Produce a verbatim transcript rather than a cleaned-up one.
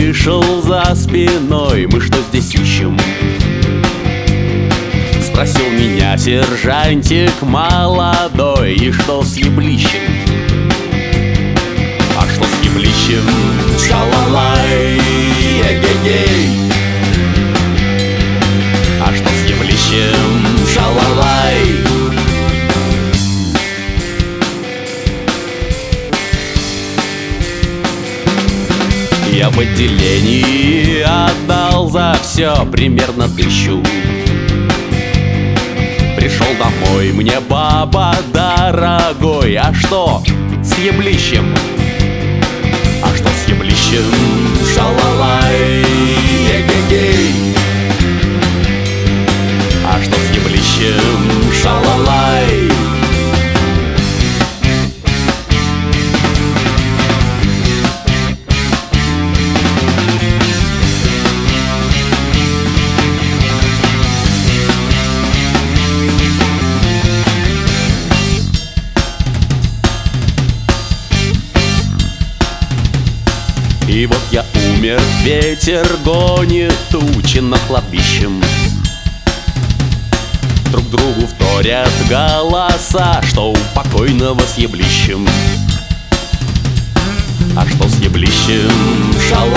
услышал за спиной: мы что здесь ищем? Спросил меня сержантик молодой: и что с еблищем? А что с еблищем? Шалалай, эгегей. А что с еблищем? Шалалай. Я в отделении отдал за все примерно тысячу. Пришел домой, мне баба дорогой: а что с еблищем? А что с еблищем? Шалалай, эгегей. А что с еблищем? Шалалай. И вот я умер, ветер гонит тучи над кладбищем. Друг другу вторят голоса: что у покойного с еблищем? А что с еблищем? Шалалай.